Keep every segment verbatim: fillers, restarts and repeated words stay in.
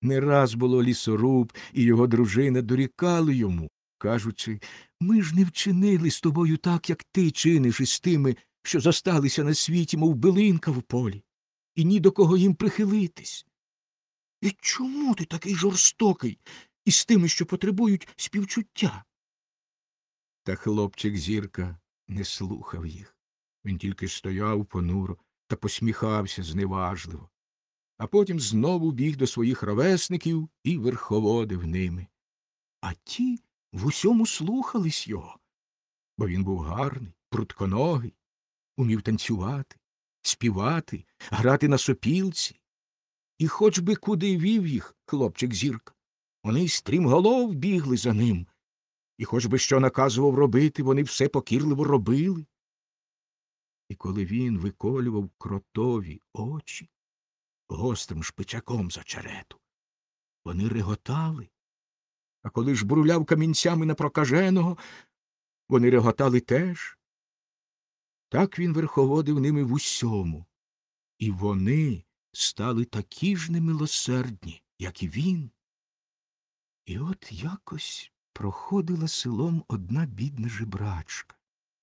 Не раз було лісоруб і його дружина дорікали йому, кажучи, ми ж не вчинили з тобою так, як ти чиниш із тими, що зосталися на світі, мов билинка в полі, і ні до кого їм прихилитись. І чому ти такий жорстокий із тими, що потребують співчуття? Та хлопчик Зірка не слухав їх. Він тільки стояв понуро та посміхався зневажливо, а потім знову біг до своїх ровесників і верховодив ними. А ті в усьому слухались його, бо він був гарний, прутконогий, умів танцювати, співати, грати на сопілці. І хоч би куди вів їх хлопчик Зірка, вони стрімголов бігли за ним, і хоч би що наказував робити, вони все покірливо робили. І коли він виколював кротові очі гострим шпичаком за черету, вони реготали, а коли ж бруляв камінцями на прокаженого, вони реготали теж. Так він верховодив ними в усьому, і вони стали такі ж немилосердні, як і він. І от якось проходила селом одна бідна жебрачка.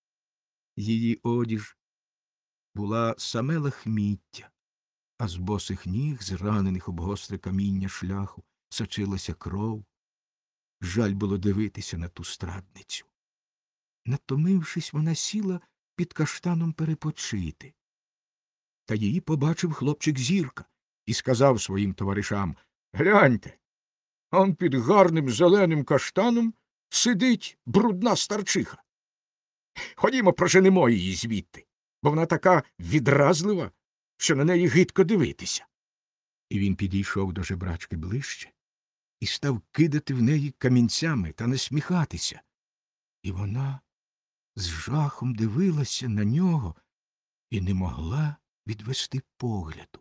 Її одіж була саме лахміття, а з босих ніг, зранених об гостре каміння шляху, сочилася кров. Жаль було дивитися на ту страдницю. Натомившись, вона сіла під каштаном перепочити. Та її побачив хлопчик Зірка і сказав своїм товаришам: «Гляньте, он під гарним зеленим каштаном сидить брудна старчиха. Ходімо, проженемо її звідти, бо вона така відразлива, що на неї гидко дивитися». І він підійшов до жебрачки ближче і став кидати в неї камінцями та насміхатися. І вона з жахом дивилася на нього і не могла відвести погляду.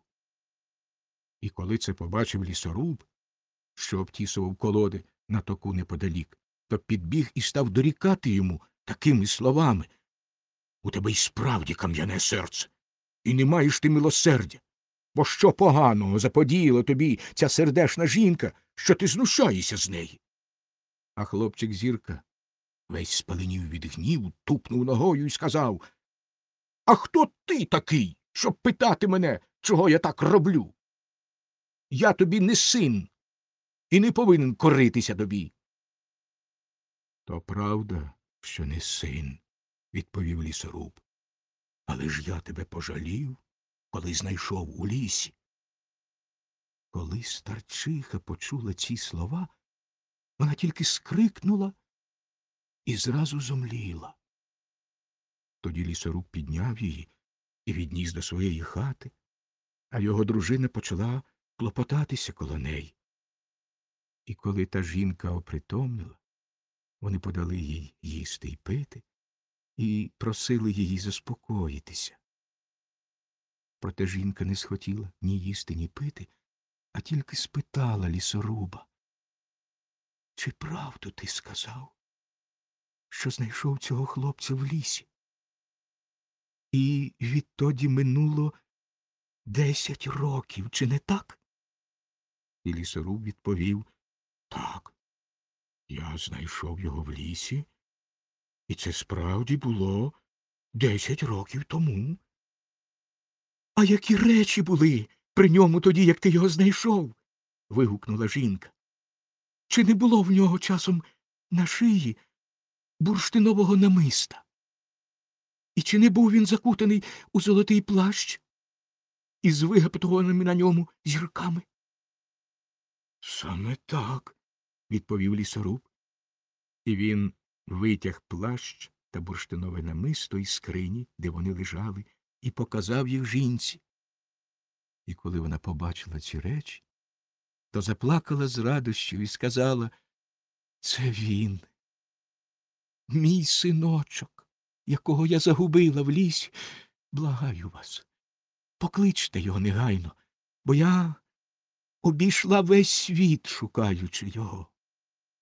І коли це побачив лісоруб, що обтісував колоди на току неподалік, то підбіг і став дорікати йому такими словами: «У тебе й справді кам'яне серце, і не маєш ти милосердя. Бо що поганого заподіяла тобі ця сердешна жінка, що ти знущаєшся з неї?» А хлопчик Зірка весь спаленів від гніву, тупнув ногою і сказав: «А хто ти такий, щоб питати мене, чого я так роблю? Я тобі не син і не повинен коритися тобі». «То правда, що не син», – відповів лісоруб. «Але ж я тебе пожалів, коли знайшов у лісі». Коли старчиха почула ці слова, вона тільки скрикнула і зразу зомліла. Тоді лісоруб підняв її і відніс до своєї хати, а його дружина почала клопотатися коло неї. І коли та жінка опритомніла, вони подали їй їсти й пити і просили її заспокоїтися. Проте жінка не схотіла ні їсти, ні пити, а тільки спитала лісоруба: «Чи правду ти сказав, що знайшов цього хлопця в лісі? І відтоді минуло десять років, чи не так?» І лісоруб відповів: «Так, я знайшов його в лісі, і це справді було десять років тому». «А які речі були при ньому тоді, як ти його знайшов?» – вигукнула жінка. «Чи не було в нього часом на шиї бурштинового намиста? І чи не був він закутаний у золотий плащ із вигаптованими на ньому зірками?» «Саме так», – відповів лісоруб. І він витяг плащ та бурштинове намисто із скрині, де вони лежали, і показав їх жінці. І коли вона побачила ці речі, то заплакала з радощів і сказала: «Це він, мій синочок, якого я загубила в лісі. Благаю вас, покличте його негайно, бо я обійшла весь світ, шукаючи його».